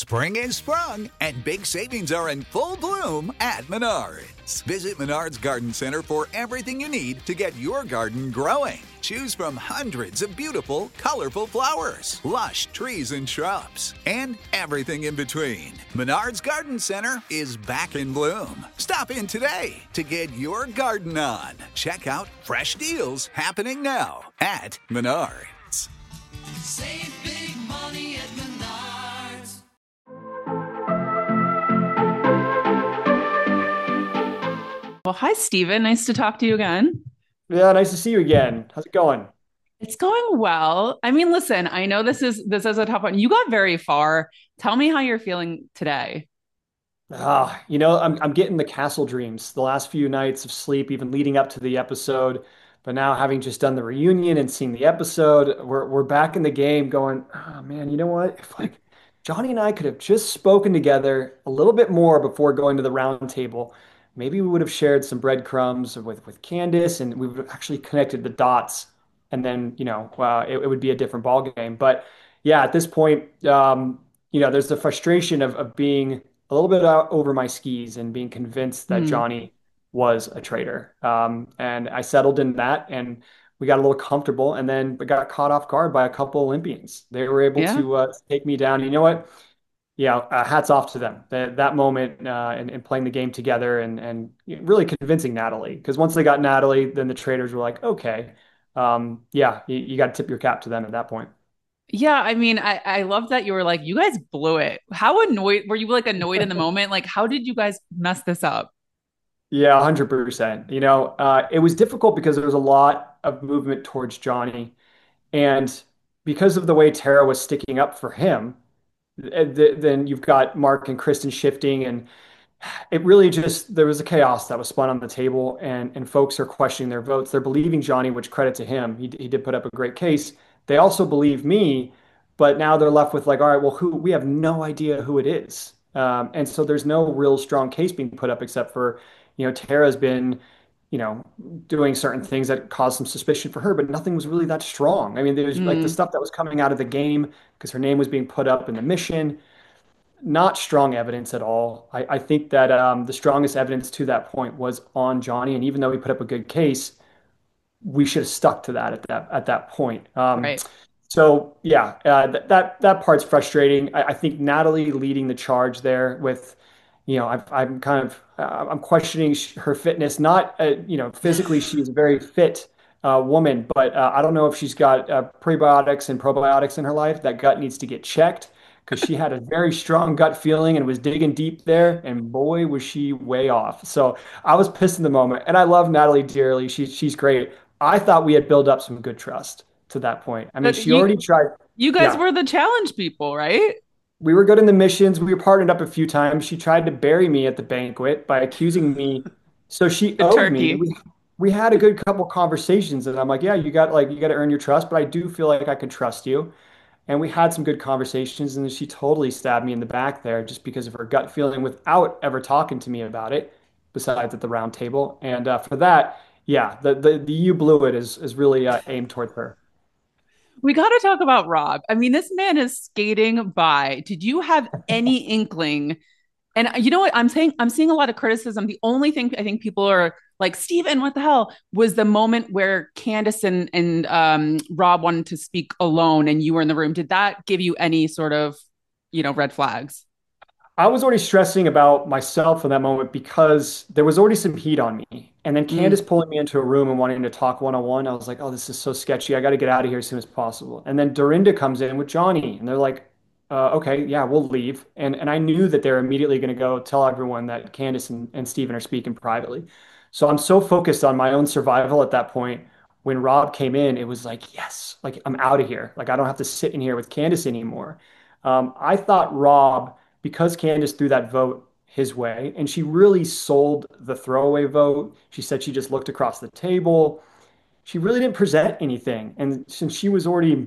Spring is sprung, and big savings are in full bloom at Menards. Visit Menards Garden Center for everything you need to get your garden growing. Choose from hundreds of beautiful, colorful flowers, lush trees and shrubs, and everything in between. Menards Garden Center is back in bloom. Stop in today to get your garden on. Check out fresh deals happening now at Menards. Save big money at Menards. Well, hi, Stephen. Nice to talk to you again. Yeah, nice to see you again. How's it going? It's going well. I mean, listen, I know this is a tough one. You got very far. Tell me how you're feeling today. I'm getting the castle dreams the last few nights of sleep, even leading up to the episode. But now, having just done the reunion and seen the episode, we're back in the game going, oh man, you know what? If like Johnny and I could have just spoken together a little bit more before going to the round table, maybe we would have shared some breadcrumbs with Candace and we would have actually connected the dots. And then, it would be a different ball game. But yeah, at this point, there's the frustration of being a little bit out over my skis and being convinced that Hmm. Johnny was a traitor. And I settled in that and we got a little comfortable and then we got caught off guard by a couple Olympians. They were able Yeah. to take me down. You know what? Yeah, hats off to them. That moment and playing the game together and really convincing Natalie. Because once they got Natalie, then the traders were like, okay, yeah, you got to tip your cap to them at that point. Yeah, I mean, I love that you were like, you guys blew it. How annoyed were you like annoyed in the moment? Like, how did you guys mess this up? Yeah, 100%. It was difficult because there was a lot of movement towards Johnny. And because of the way Tara was sticking up for him, then you've got Mark and Kristen shifting, and it really just there was a chaos that was spun on the table, and folks are questioning their votes. They're believing Johnny, which credit to him. He did put up a great case. They also believe me, but now they're left with like, all right, well, who we have no idea who it is. And so there's no real strong case being put up except for, Tara's been, you know, doing certain things that caused some suspicion for her, but nothing was really that strong. I mean, there's like the Hmm. stuff that was coming out of the game because her name was being put up in the mission, not strong evidence at all. I think that the strongest evidence to that point was on Johnny, and even though he put up a good case, we should have stuck to that at that point. Right. So yeah, that part's frustrating. I think Natalie leading the charge there with, I'm kind of I'm questioning her fitness. Not physically she is a very fit woman, but I don't know if she's got prebiotics and probiotics in her life. That gut needs to get checked because she had a very strong gut feeling and was digging deep there, and boy was she way off. So I was pissed in the moment, and I love Natalie dearly. She's great. I thought we had built up some good trust to that point. I mean, But she already tried. you guys Yeah, were the challenge people, right? we were good in the missions. We were partnered up a few times. She tried to bury me at the banquet by accusing me. So she The owed me. turkey. We had a good couple conversations, and I'm like, yeah, you got to earn your trust, but I do feel like I can trust you. And we had some good conversations, and then she totally stabbed me in the back there just because of her gut feeling without ever talking to me about it, besides at the round table. And for that, yeah, the you blew it is really aimed towards her. We got to talk about Rob. I mean, this man is skating by. Did you have any inkling? And you know what I'm saying? I'm seeing a lot of criticism. The only thing I think people are like, Steven, what the hell? Was the moment where Candace and Rob wanted to speak alone and you were in the room. Did that give you any sort of, red flags? I was already stressing about myself in that moment because there was already some heat on me. And then Candace Mm, pulling me into a room and wanting to talk one on one, I was like, oh, this is so sketchy. I got to get out of here as soon as possible. And then Dorinda comes in with Johnny, and they're like, okay, yeah, we'll leave. And I knew that they're immediately going to go tell everyone that Candace and Steven are speaking privately. So I'm so focused on my own survival at that point. When Rob came in, it was like, yes, like I'm out of here. Like I don't have to sit in here with Candace anymore. I thought Rob, because Candace threw that vote his way, and she really sold the throwaway vote. She said she just looked across the table. She really didn't present anything. And since she was already,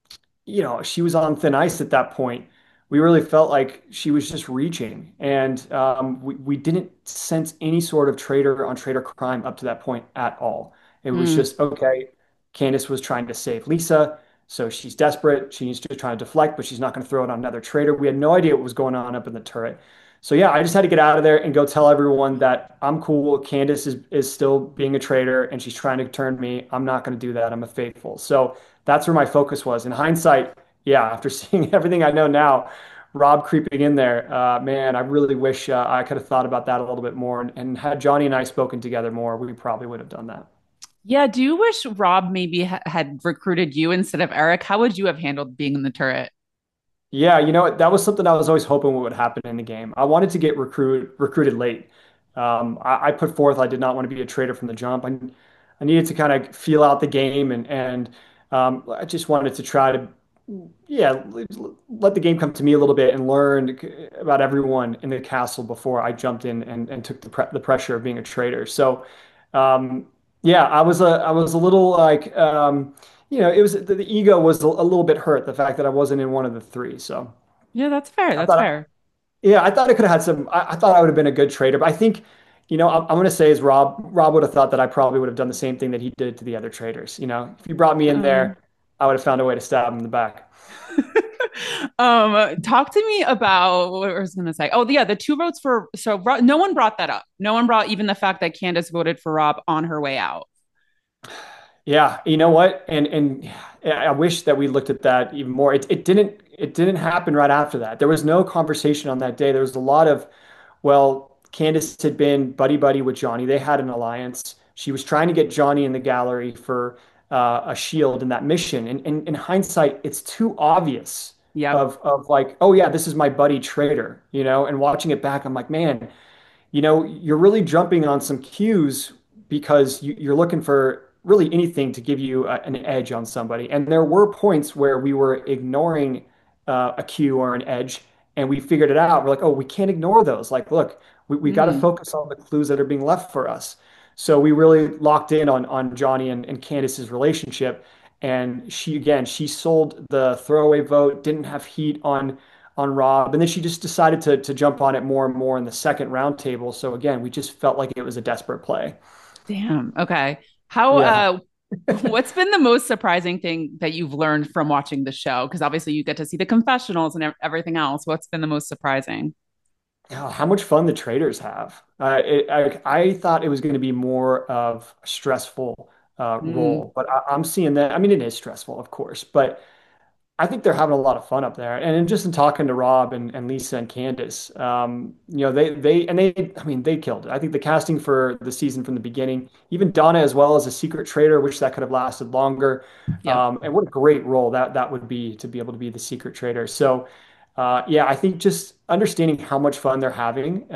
she was on thin ice at that point, we really felt like she was just reaching. And we didn't sense any sort of traitor on traitor crime up to that point at all. It was mm, just, okay, Candace was trying to save Lisa. So she's desperate. She needs to try to deflect, but she's not going to throw it on another trader. We had no idea what was going on up in the turret. So yeah, I just had to get out of there and go tell everyone that I'm cool. Candace is still being a traitor and she's trying to turn me. I'm not going to do that. I'm a faithful. So that's where my focus was. In hindsight, yeah, after seeing everything I know now, Rob creeping in there, man, I really wish I could have thought about that a little bit more and had Johnny and I spoken together more, we probably would have done that. Yeah, do you wish Rob maybe had recruited you instead of Eric? How would you have handled being in the turret? Yeah, that was something I was always hoping would happen in the game. I wanted to get recruited late. I put forth I did not want to be a trader from the jump. I needed to kind of feel out the game and I just wanted to try to yeah let the game come to me a little bit and learn about everyone in the castle before I jumped in and took the pressure of being a trader. So um, yeah, I was a little like it was the ego was a little bit hurt, the fact that I wasn't in one of the three. So Yeah, that's fair. I That's thought, fair. yeah, I thought I could have had some. I thought I would have been a good trader, but I think, I'm going to say is Rob would have thought that I probably would have done the same thing that he did to the other traders. If he brought me in Um, there, I would have found a way to stab him in the back. talk to me about what I was going to say. Oh, yeah, the two votes for no one brought that up. No one brought even the fact that Candace voted for Rob on her way out. Yeah, you know what? And I wish that we looked at that even more. It didn't happen right after that. There was no conversation on that day. There was a lot of, well, Candace had been buddy buddy with Johnny. They had an alliance. She was trying to get Johnny in the gallery for a shield in that mission. And in hindsight, it's too obvious Yep. of like, oh yeah, this is my buddy traitor, And watching it back, I'm like, man, you're really jumping on some cues because you're looking for really anything to give you an edge on somebody. And there were points where we were ignoring a cue or an edge, and we figured it out. We're like, oh, we can't ignore those. Like, look, we got to Mm, focus on the clues that are being left for us. So we really locked in on Johnny and Candace's relationship. And she sold the throwaway vote, didn't have heat on Rob. And then she just decided to jump on it more and more in the second round table. So again, we just felt like it was a desperate play. damn. Okay. How Yeah. what's been the most surprising thing that you've learned from watching the show? Because obviously you get to see the confessionals and everything else. What's been the most surprising? Oh, how much fun the traders have. I thought it was going to be more of a stressful Mm, role, but I'm seeing that. I mean, it is stressful, of course, but I think they're having a lot of fun up there. And just in talking to Rob and Lisa and Candace, I mean, they killed it. I think the casting for the season from the beginning, even Donna as well as a secret trader, wish that could have lasted longer. yep. And what a great role that would be to be able to be the secret trader. So, yeah, I think just understanding how much fun they're having,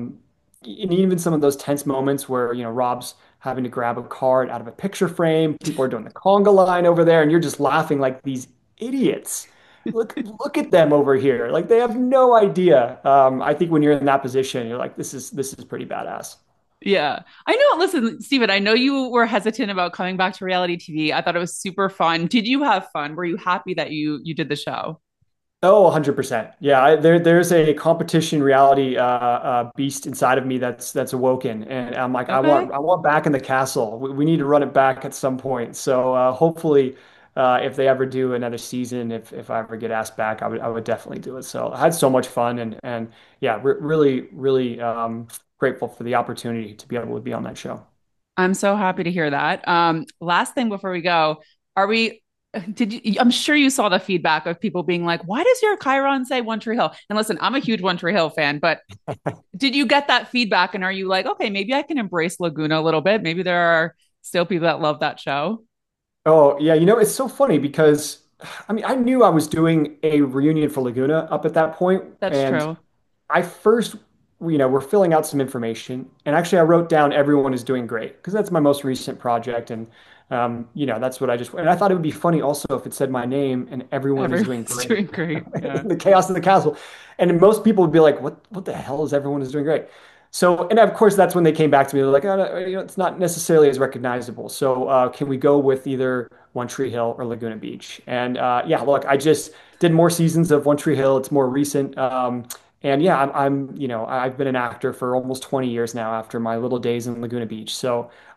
and even some of those tense moments where, Rob's having to grab a card out of a picture frame, people are doing the conga line over there, and you're just laughing like these idiots. Look at them over here. Like they have no idea. I think when you're in that position, you're like, this is pretty badass. Yeah. I know. Listen, Steven, I know you were hesitant about coming back to reality TV. I thought it was super fun. Did you have fun? Were you happy that you did the show? Oh, 100%. Yeah, there's a competition reality beast inside of me that's awoken, and I'm like, I Okay. want I want back in the castle. We need to run it back at some point. So hopefully, if they ever do another season, if I ever get asked back, I would definitely do it. So I had so much fun and yeah, really grateful for the opportunity to be able to be on that show. I'm so happy to hear that. Last thing before we go, are we did you I'm sure you saw the feedback of people being like, why does your Chiron say One Tree Hill? And listen, I'm a huge One Tree Hill fan, but did you get that feedback and are you like, okay, maybe I can embrace Laguna a little bit? Maybe there are still people that love that show. Oh, yeah, it's so funny because I mean, I knew I was doing a reunion for Laguna up at that point, That's and true. I first, we're filling out some information, and actually, I wrote down everyone is doing great because that's my most recent project, and that's what and I thought it would be funny also if it said my name and everyone is doing Everyone's great doing great. Yeah. in the chaos of the castle, and most people would be like, what the hell is everyone is doing great? So, and of course, that's when they came back to me. They're like, oh, no, it's not necessarily as recognizable. So, can we go with either One Tree Hill or Laguna Beach? And yeah, look, I just did more seasons of One Tree Hill. It's more recent. And yeah, I've been an actor for almost 20 years now after my little days in Laguna Beach. So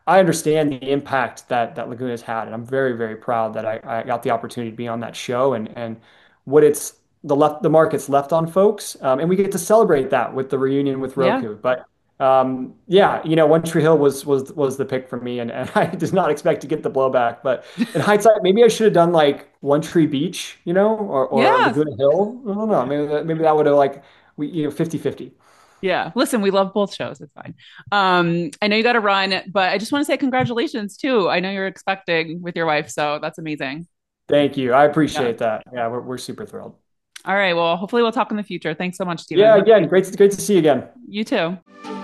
I understand the impact that Laguna's had, and I'm very, very proud that I got the opportunity to be on that show and what it's the market's left on folks, and we get to celebrate that with the reunion with Yeah. Roku. But yeah, One Tree Hill was the pick for me, and I did not expect to get the blowback. But in hindsight, maybe I should have done like One Tree Beach, or Yeah. Laguna Hill. I don't know. Maybe that would have like 50-50. Yeah. Listen, we love both shows. It's fine. I know you got to run, but I just want to say congratulations too. I know you're expecting with your wife, so that's amazing. Thank you. I Yeah. appreciate that. Yeah, we're super thrilled. All right. Well, hopefully we'll talk in the future. Thanks so much, Yeah, Stephen. again, great to see you again. You too.